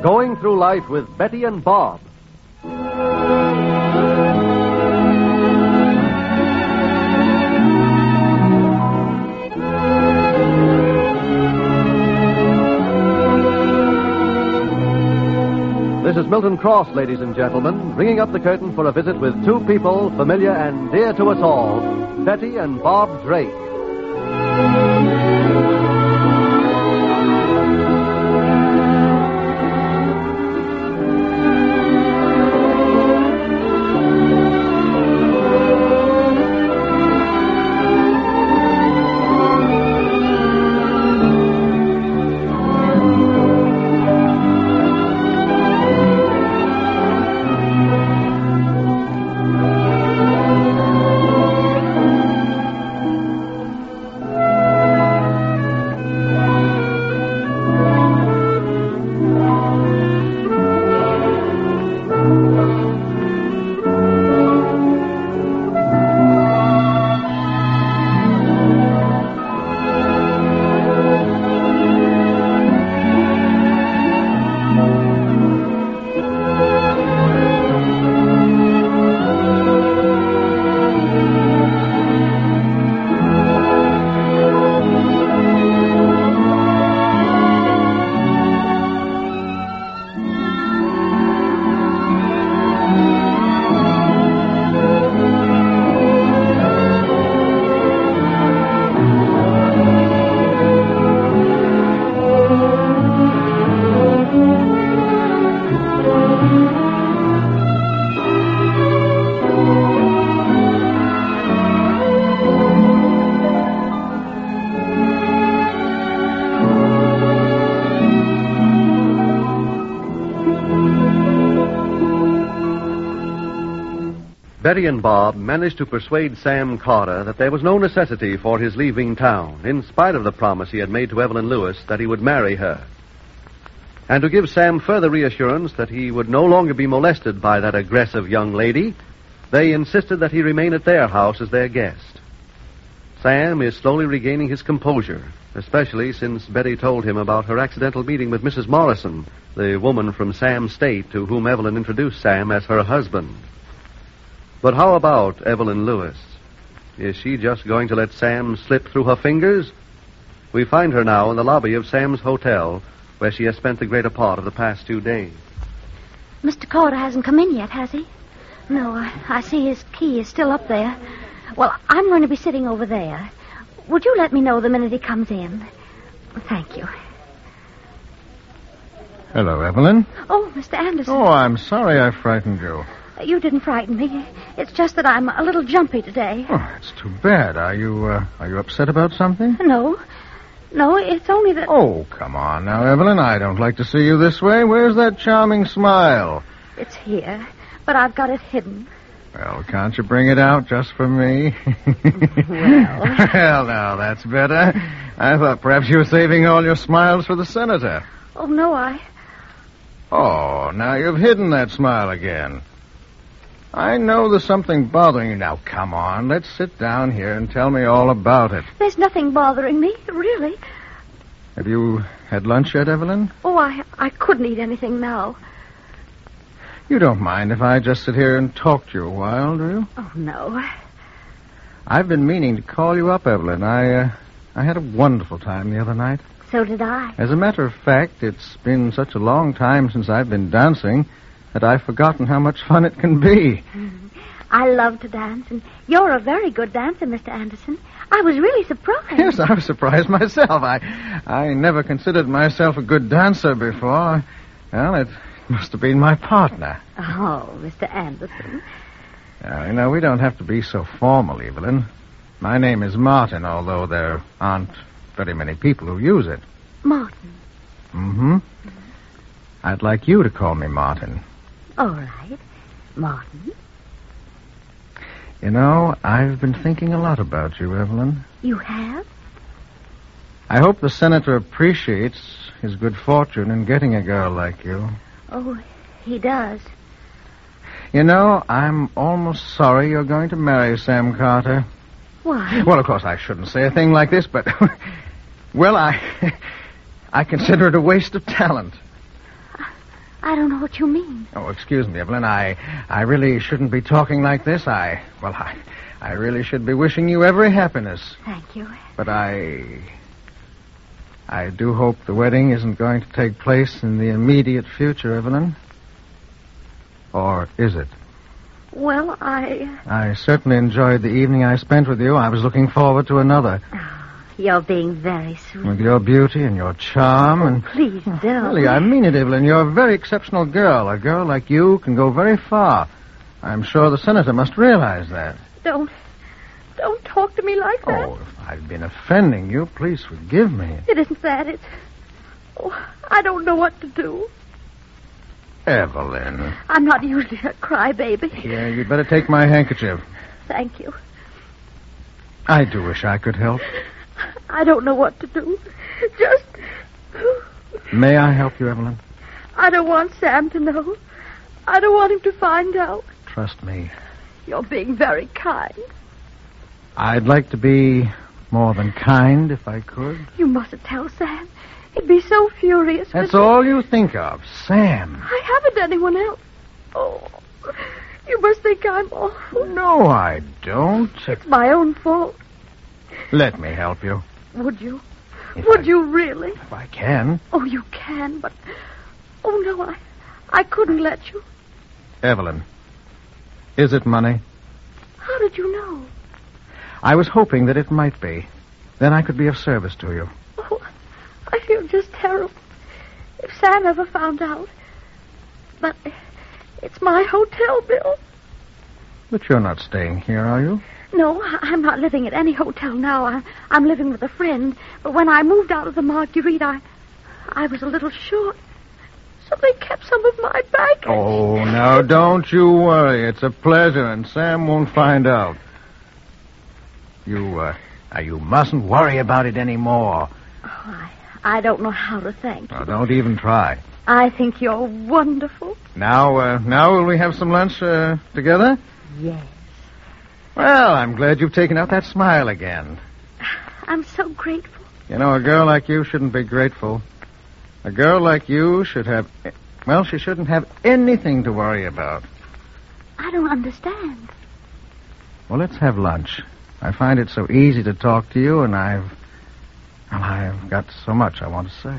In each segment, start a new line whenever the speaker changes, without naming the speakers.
Going Through Life with Betty and Bob. This is Milton Cross, ladies and gentlemen, ringing up the curtain for a visit with two people familiar and dear to us all, Betty and Bob Drake. Betty and Bob managed to persuade Sam Carter that there was no necessity for his leaving town, in spite of the promise he had made to Evelyn Lewis that he would marry her. And to give Sam further reassurance that he would no longer be molested by that aggressive young lady, they insisted that he remain at their house as their guest. Sam is slowly regaining his composure, especially since Betty told him about her accidental meeting with Mrs. Morrison, the woman from Sam's state to whom Evelyn introduced Sam as her husband. But how about Evelyn Lewis? Is she just going to let Sam slip through her fingers? We find her now in the lobby of Sam's hotel, where she has spent the greater part of the past 2 days.
Mr. Carter hasn't come in yet, has he? No, I see his key is still up there. Well, I'm going to be sitting over there. Would you let me know the minute he comes in? Thank you.
Hello, Evelyn.
Oh, Mr. Anderson.
Oh, I'm sorry I frightened you.
You didn't frighten me. It's just that I'm a little jumpy today.
Oh, it's too bad. Are you upset about something?
No, it's only that...
Oh, come on now, Evelyn. I don't like to see you this way. Where's that charming smile?
It's here, but I've got it hidden.
Well, can't you bring it out just for me? Well, now, that's better. I thought perhaps you were saving all your smiles for the senator.
Oh, no,
Oh, now you've hidden that smile again. I know there's something bothering you. Now, come on. Let's sit down here and tell me all about it.
There's nothing bothering me, really.
Have you had lunch yet, Evelyn?
Oh, I couldn't eat anything now.
You don't mind if I just sit here and talk to you a while, do you?
Oh, no.
I've been meaning to call you up, Evelyn. I had a wonderful time the other night.
So did I.
As a matter of fact, it's been such a long time since I've been dancing that I've forgotten how much fun it can be.
I love to dance, and you're a very good dancer, Mr. Anderson. I was really surprised.
Yes, I was surprised myself. I never considered myself a good dancer before. Well, it must have been my partner.
Oh, Mr. Anderson.
Now, we don't have to be so formal, Evelyn. My name is Martin, although there aren't very many people who use it.
Martin.
Mm-hmm. I'd like you to call me Martin.
All right. Martin.
You know, I've been thinking a lot about you, Evelyn.
You have?
I hope the senator appreciates his good fortune in getting a girl like you.
Oh, he does.
You know, I'm almost sorry you're going to marry Sam Carter.
Why?
Well, of course, I shouldn't say a thing like this, but... well, I consider it a waste of talent.
I don't know what you mean.
Oh, excuse me, Evelyn. I really shouldn't be talking like this. I really should be wishing you every happiness.
Thank you.
But I do hope the wedding isn't going to take place in the immediate future, Evelyn. Or is it?
Well, I
certainly enjoyed the evening I spent with you. I was looking forward to another.
You're being very sweet.
With your beauty and your charm and...
Please don't.
Really, I mean it, Evelyn. You're a very exceptional girl. A girl like you can go very far. I'm sure the senator must realize that.
Don't talk to me like that.
Oh, if I've been offending you, please forgive me.
It isn't that. I don't know what to do.
Evelyn.
I'm not usually a crybaby.
Here, you'd better take my handkerchief.
Thank you.
I do wish I could help.
I don't know what to do. Just...
May I help you, Evelyn?
I don't want Sam to know. I don't want him to find out.
Trust me.
You're being very kind.
I'd like to be more than kind if I could.
You mustn't tell Sam. He'd be so furious.
That's all you think of, Sam.
I haven't anyone else. Oh, you must think I'm awful.
No, I don't.
It's my own fault.
Let me help you.
Would you?
If
Would you really?
If I can.
Oh, you can, but... Oh, no, I couldn't let you.
Evelyn, is it money?
How did you know?
I was hoping that it might be. Then I could be of service to you.
Oh, I feel just terrible. If Sam ever found out. But it's my hotel bill.
But you're not staying here, are you?
No, I'm not living at any hotel now. I'm living with a friend. But when I moved out of the Marguerite, I was a little short. So they kept some of my baggage.
Oh, now, don't you worry. It's a pleasure, and Sam won't find out. You mustn't worry about it anymore.
Oh, I don't know how to thank you.
Oh, don't even try.
I think you're wonderful.
Now will we have some lunch together?
Yes.
Well, I'm glad you've taken out that smile again.
I'm so grateful.
You know, a girl like you shouldn't be grateful. A girl like you should have... Well, she shouldn't have anything to worry about.
I don't understand.
Well, let's have lunch. I find it so easy to talk to you, and I've got so much I want to say.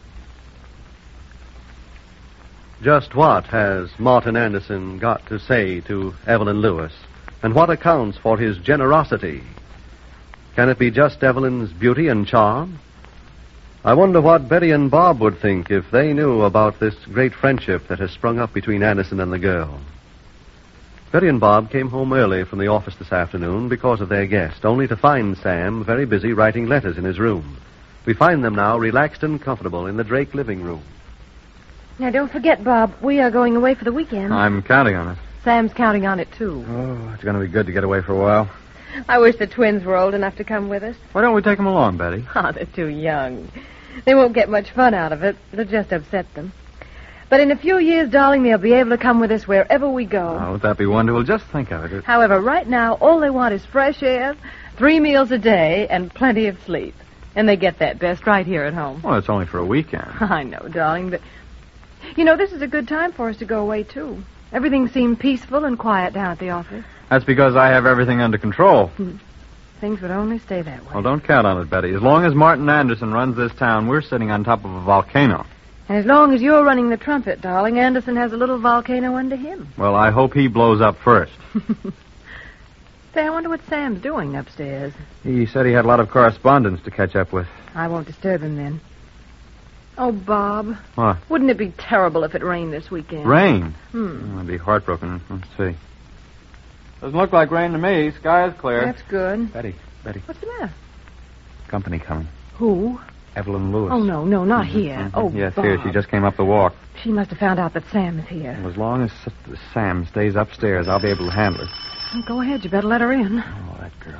Just what has Martin Anderson got to say to Evelyn Lewis? And what accounts for his generosity? Can it be just Evelyn's beauty and charm? I wonder what Betty and Bob would think if they knew about this great friendship that has sprung up between Anderson and the girl. Betty and Bob came home early from the office this afternoon because of their guest, only to find Sam very busy writing letters in his room. We find them now relaxed and comfortable in the Drake living room.
Now, don't forget, Bob, we are going away for the weekend.
I'm counting on it.
Sam's counting on it, too.
Oh, it's going to be good to get away for a while.
I wish the twins were old enough to come with us.
Why don't we take them along, Betty?
Oh, they're too young. They won't get much fun out of it. It'll just upset them. But in a few years, darling, they'll be able to come with us wherever we go.
Oh, would that be wonderful? Just think of it.
However, right now, all they want is fresh air, 3 meals a day, and plenty of sleep. And they get that best right here at home.
Well, it's only for a weekend.
I know, darling, but... You know, this is a good time for us to go away, too. Everything seemed peaceful and quiet down at the office.
That's because I have everything under control.
Things would only stay that way.
Well, don't count on it, Betty. As long as Martin Anderson runs this town, we're sitting on top of a volcano.
And as long as you're running the trumpet, darling, Anderson has a little volcano under him.
Well, I hope he blows up first.
Say, I wonder what Sam's doing upstairs.
He said he had a lot of correspondence to catch up with.
I won't disturb him then. Oh, Bob.
What?
Wouldn't it be terrible if it rained this weekend?
Rain? I'd be heartbroken. Let's see. Doesn't look like rain to me. Sky is clear.
That's good.
Betty.
What's the matter?
Company coming.
Who?
Evelyn Lewis.
Oh, no, not here. Oh,
yes,
Bob.
here. She just came up the walk.
She must have found out that Sam is here.
Well, as long as Sam stays upstairs, I'll be able to handle her.
Well, go ahead. You better let her in.
Oh, that girl.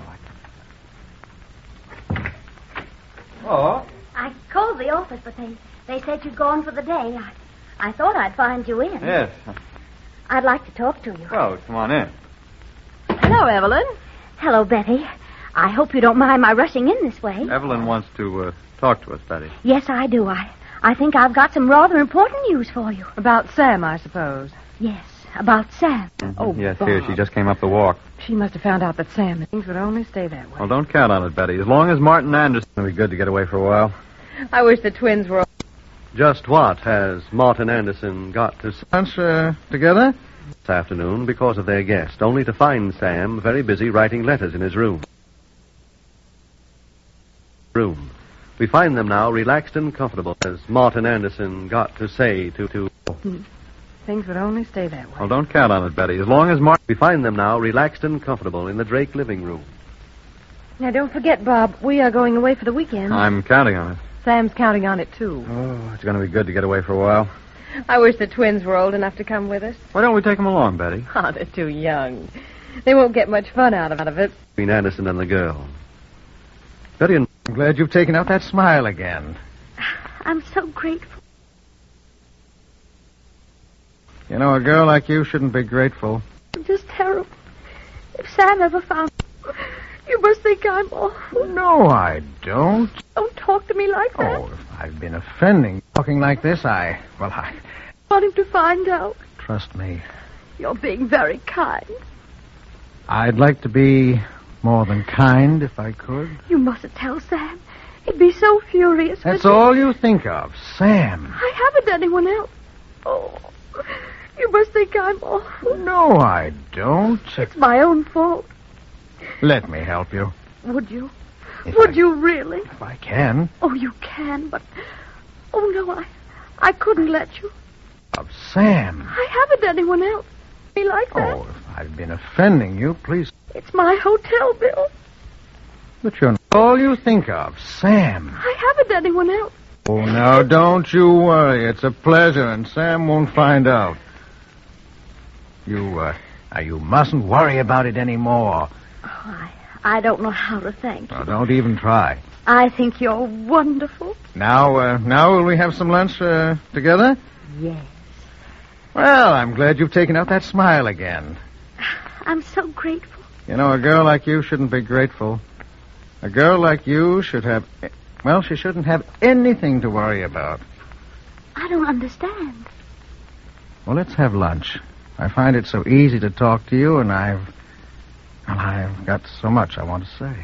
Oh?
I called the office, but they said you'd gone for the day. I thought I'd find you in.
Yes.
I'd like to talk to you.
Well, come on in.
Hello, Evelyn.
Hello, Betty. I hope you don't mind my rushing in this way.
Evelyn wants to talk to us, Betty.
Yes, I do. I think I've got some rather important news for you.
About Sam, I suppose.
Yes, about Sam.
Oh,
Yes,
Bob.
here. She just came up the walk.
She must have found out that Sam. Things would only stay that way.
Well, don't count on it, Betty. As long as Martin Anderson... It'll be good to get away for a while.
I wish the twins were...
Just what has Martin Anderson got to say
Lunch together?
this afternoon because of their guest, only to find Sam very busy writing letters in his room. We find them now relaxed and comfortable as Martin Anderson got to say to...
Things would only stay that way.
Well, don't count on it, Betty. As long as Martin...
We find them now relaxed and comfortable in the Drake living room.
Now, don't forget, Bob, we are going away for the weekend.
I'm counting on it.
Sam's counting on it, too.
Oh, it's going to be good to get away for a while.
I wish the twins were old enough to come with us.
Why don't we take them along, Betty?
Oh, they're too young. They won't get much fun out of it.
Between Anderson and the girl. Betty and...
I'm glad you've taken out that smile again.
I'm so grateful.
You know, a girl like you shouldn't be grateful.
I'm just terrible. If Sam ever found you must think I'm awful.
No, I don't.
Don't talk to me like that.
Oh, if I've been offending talking like this, I
Want him to find out.
trust me.
You're being very kind.
I'd like to be more than kind if I could.
You mustn't tell Sam. He'd be so furious.
That's
with me.
all you think of, Sam.
I haven't anyone else. Oh, you must think I'm awful.
No, I don't.
It's my own fault.
Let me help you.
Would you?
If
Would
I-
you really?
If I can.
Oh, you can, but... Oh, no, I couldn't let you.
Of Sam.
I haven't anyone else. Be like that.
Oh, if I've been offending you, please.
It's my hotel bill.
But you're all you think of, Sam.
I haven't anyone else.
Oh, now, don't you worry. It's a pleasure, and Sam won't find out. You mustn't worry about it anymore.
Oh, I don't know how to thank you.
Now, don't even try.
I think you're wonderful.
Now will we have some lunch together?
Yes.
Well, I'm glad you've taken out that smile again.
I'm so grateful.
You know, a girl like you shouldn't be grateful. A girl like you should have... Well, she shouldn't have anything to worry about.
I don't understand.
Well, let's have lunch. I find it so easy to talk to you, and I've got so much I want to say.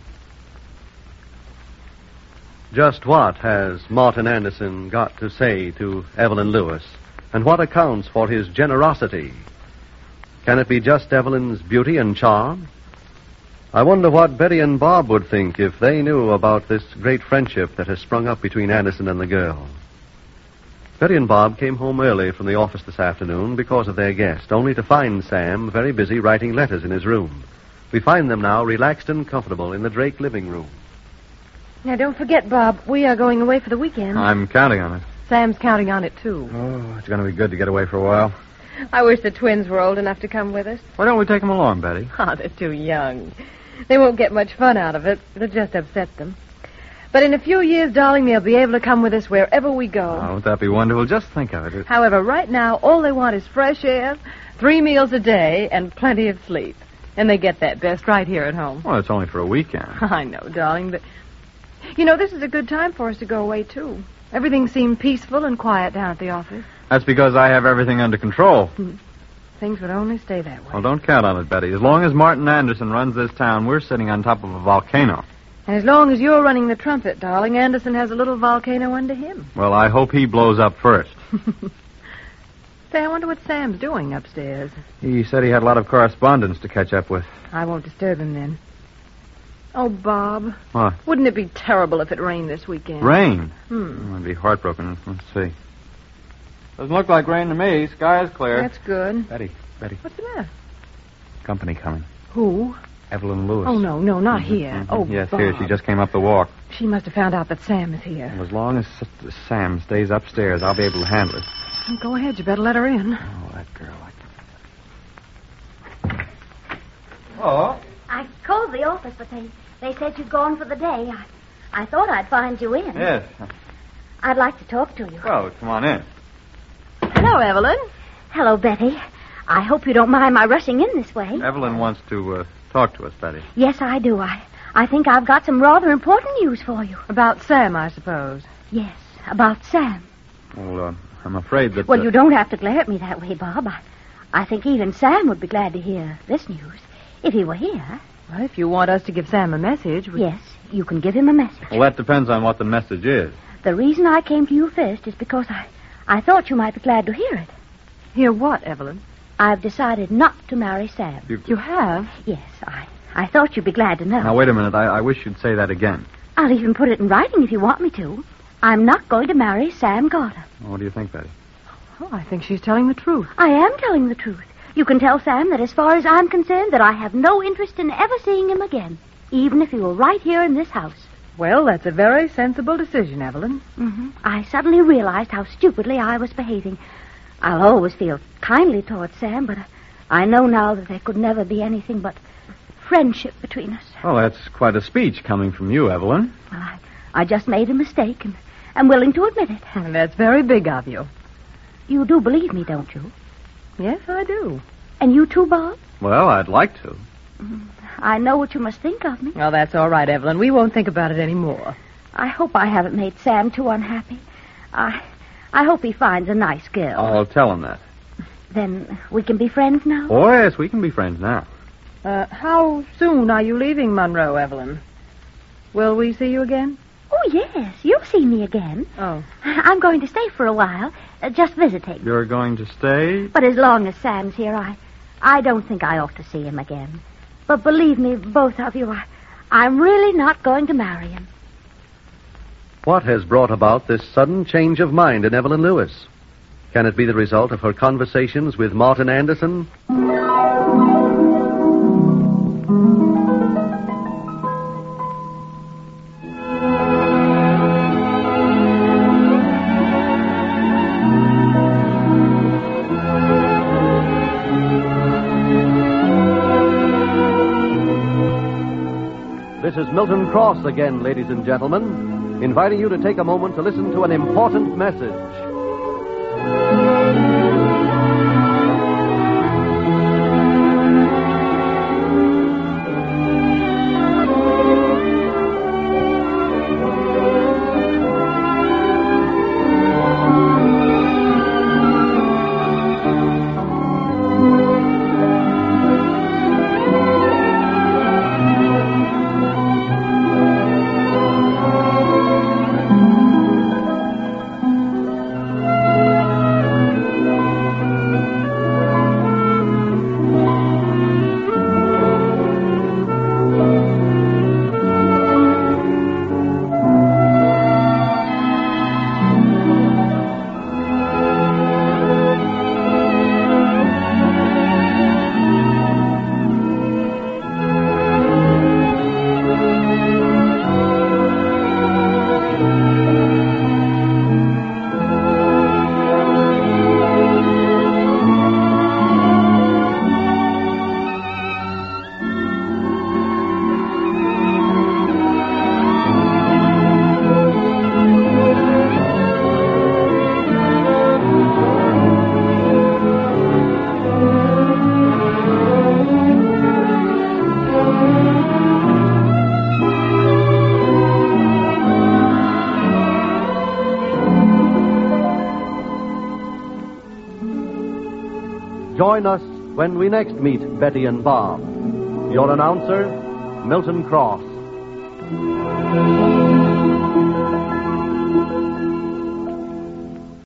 Just what has Martin Anderson got to say to Evelyn Lewis? And what accounts for his generosity? Can it be just Evelyn's beauty and charm? I wonder what Betty and Bob would think if they knew about this great friendship that has sprung up between Anderson and the girl. Betty and Bob came home early from the office this afternoon because of their guest, only to find Sam very busy writing letters in his room. We find them now relaxed and comfortable in the Drake living room.
Now, don't forget, Bob, we are going away for the weekend.
I'm counting on it.
Sam's counting on it, too.
Oh, it's going to be good to get away for a while.
I wish the twins were old enough to come with us.
Why don't we take them along, Betty?
Oh, they're too young. They won't get much fun out of it. It'll just upset them. But in a few years, darling, they'll be able to come with us wherever we go.
Oh, won't that be wonderful? Just think of it.
However, right now, all they want is fresh air, 3 meals a day, and plenty of sleep. And they get that best right here at home.
Well, it's only for a weekend.
I know, darling, but... You know, this is a good time for us to go away, too. Everything seemed peaceful and quiet down at the office.
That's because I have everything under control.
Things would only stay that way.
Well, don't count on it, Betty. As long as Martin Anderson runs this town, we're sitting on top of a volcano.
And as long as you're running the trumpet, darling, Anderson has a little volcano under him.
Well, I hope he blows up first.
Say, I wonder what Sam's doing upstairs.
He said he had a lot of correspondence to catch up with.
I won't disturb him then. Oh, Bob.
What?
Wouldn't it be terrible if it rained this weekend?
Rain? I'd be heartbroken. Let's see. Doesn't look like rain to me. Sky is clear.
That's good.
Betty.
What's the matter?
Company coming.
Who?
Evelyn Lewis.
Oh, no, not here. Oh,
Yes,
Bob.
here. She just came up the walk.
She must have found out that Sam is here.
As long as Sam stays upstairs, I'll be able to handle it.
Go ahead. You better let her in.
Oh, that girl. Oh?
I called the office, but they said you'd gone for the day. I thought I'd find you in.
Yes.
I'd like to talk to you.
Well, come on in.
Hello, Evelyn.
Hello, Betty. I hope you don't mind my rushing in this way.
Evelyn wants to talk to us, Betty.
Yes, I do. I think I've got some rather important news for you.
About Sam, I suppose.
Yes, about Sam.
Well, I'm afraid that...
Well, you don't have to glare at me that way, Bob. I think even Sam would be glad to hear this news if he were here.
Well, if you want us to give Sam a message...
Yes, you can give him a message.
Well, that depends on what the message is.
The reason I came to you first is because I thought you might be glad to hear it.
Hear what, Evelyn?
I've decided not to marry Sam.
You have?
Yes, I thought you'd be glad to know.
Now, wait a minute. I wish you'd say that again.
I'll even put it in writing if you want me to. I'm not going to marry Sam Carter.
What do you think, Betty?
Oh, I think she's telling the truth.
I am telling the truth. You can tell Sam that as far as I'm concerned, that I have no interest in ever seeing him again, even if he were right here in this house.
Well, that's a very sensible decision, Evelyn.
Mm-hmm. I suddenly realized how stupidly I was behaving. I'll always feel kindly towards Sam, but I know now that there could never be anything but friendship between us.
Well, that's quite a speech coming from you, Evelyn.
Well, I just made a mistake, and I'm willing to admit it.
That's very big of you.
You do believe me, don't you?
Yes, I do.
And you too, Bob?
Well, I'd like to.
I know what you must think of me.
Well, that's all right, Evelyn. We won't think about it anymore.
I hope I haven't made Sam too unhappy. I hope he finds a nice girl.
I'll tell him that.
Then we can be friends now?
Oh, yes, we can be friends now.
How soon are you leaving Monroe, Evelyn? Will we see you again?
Oh, yes. You'll see me again.
Oh.
I'm going to stay for a while, just visiting.
You're going to stay?
But as long as Sam's here, I don't think I ought to see him again. But believe me, both of you, I'm really not going to marry him.
What has brought about this sudden change of mind in Evelyn Lewis? Can it be the result of her conversations with Martin Anderson? This is Milton Cross again, ladies and gentlemen, inviting you to take a moment to listen to an important message. Join us when we next meet Betty and Bob. Your announcer, Milton Cross.